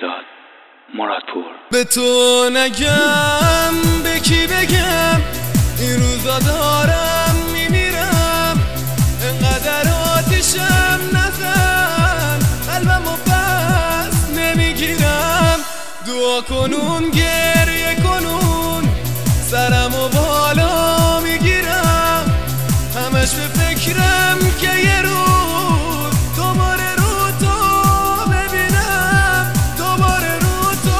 مهرداد مرادپور. به تو نگم به کی بگم این روزا دارم میمیرم، انقدر آتیشم نزن قلبمو بس نمیگیرم. دعا کنون گریه کنون سرمو بالا میگیرم، همش به فکرم که یه روز دوباره رو تو ببینم، دوباره رو تو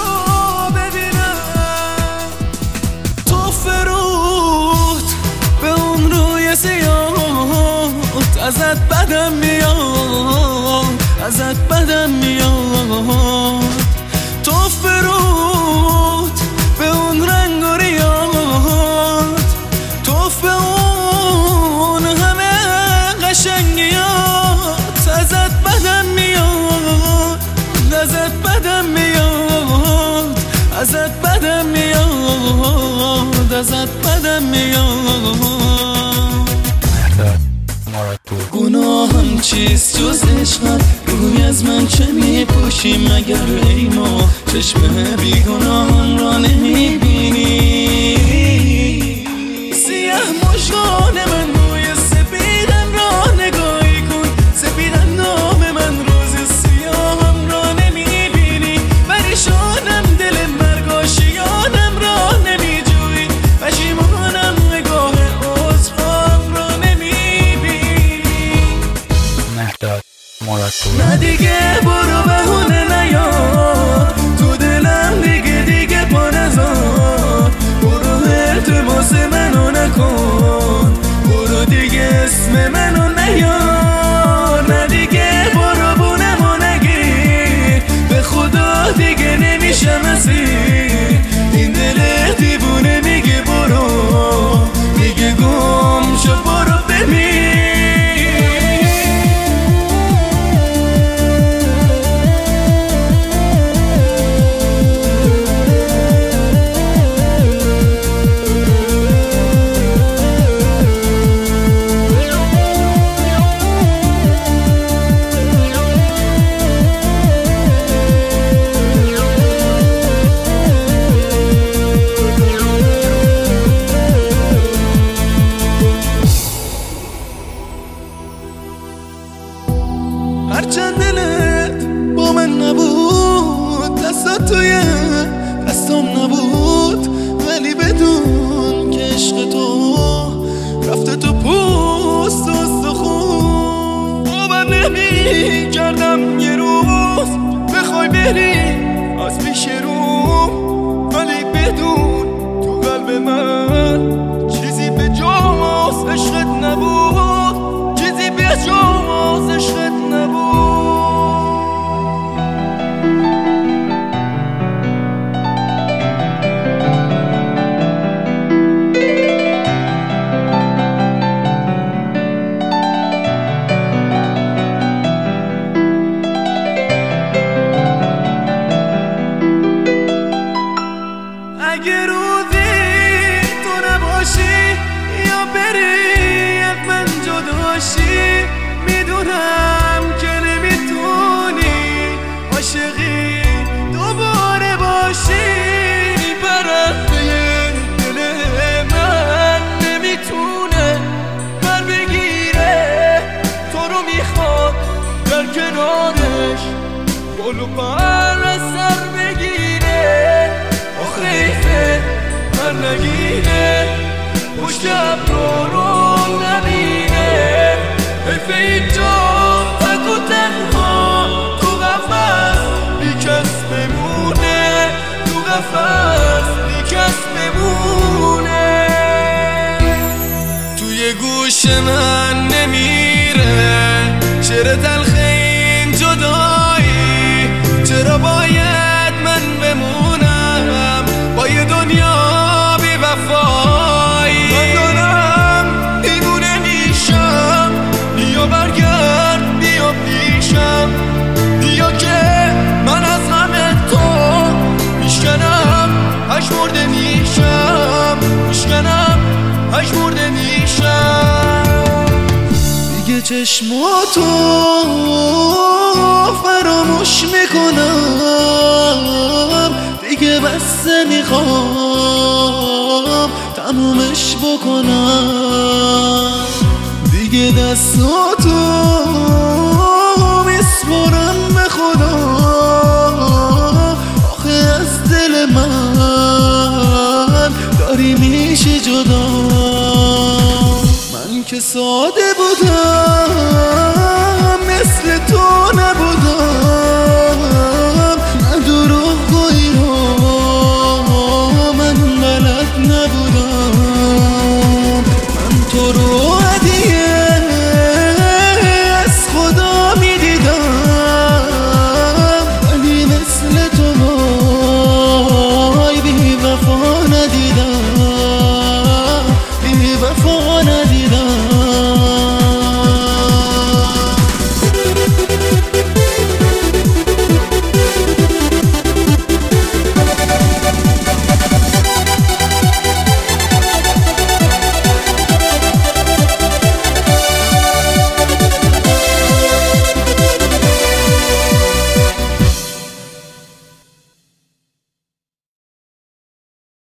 ببینم. تو فرود به اون روی سیاهت ازت بدم میاد، ازت بدم میاد. تو فرود به اون رنگ و ریاض، تو به اون همه قشنگیات ازت بدم میاد، ازت بدم میاد، ازت بدم میاد، ازت بدم میاد. گناهم چیست جز عشقت؟ روی از من چه میپوشی مگر ای ما؟ چشم بیگناهم را نمیبینی؟ سیاه مژگان من روی سپیدم را نگاهی کن، سپیدم نام من روز سیاهم را نمیبینی؟ پریشانم دل مرگاشیانم را نمیجویی، پشیمانم نگاه عذرهام را نمیبینی. مهرداد مرادپور. نه دیگه برو بهونه نیار تو دلم، دیگه پا نذار، برو التماس منو نکن، برو دیگه اسم منو نیار. نه دیگه برو بونمو نگیر، به خدا دیگه نمیشم اسیر. این دل دیوونه میگه برو، میگه گم شو برو ببین. هرچند دلت با من نبود، دستات توی دستام نبود، ولی بدون که عشق تو رفته تو پوست و استخون. باور نمی کردم یه روز بخوای بری از پیش رو، ولی بدون تو قلب من چیزی به جز عشقت نبود، چیزی به جز عشقت نبود. اگه روزی تو نباشی یا بری از من جداشی، میدونم که نمیتونی عاشقی دوباره باشی. پرنده دل من نمیتونه بر بگیره، تو رو میخواد در کنارش گل و پر سر بگیره. آخه هر نگینه پشت ابرو رو نبینه، حیف اینجا تک و تنها تو قفص بی کس بمونه، تو قفص بی کس بمونه. توی گوش من نمیره شعر تلخ این جدایی، چرا باید من بمونم با یه دنیا بی وفایی؟ من دارم دیوونه میشم، بیا برگرد بیا پیشم، بیا که من از غم تو میشکنم پژمرده میشم، میشکنم پژمرده میشم. دیگه چشماتو فراموش میکنم، لحظه میخوام تمومش بکنم، دیگه دستاتو میسپرم به خدا. آخه از دل من داری میشه جدا. من که ساده بودم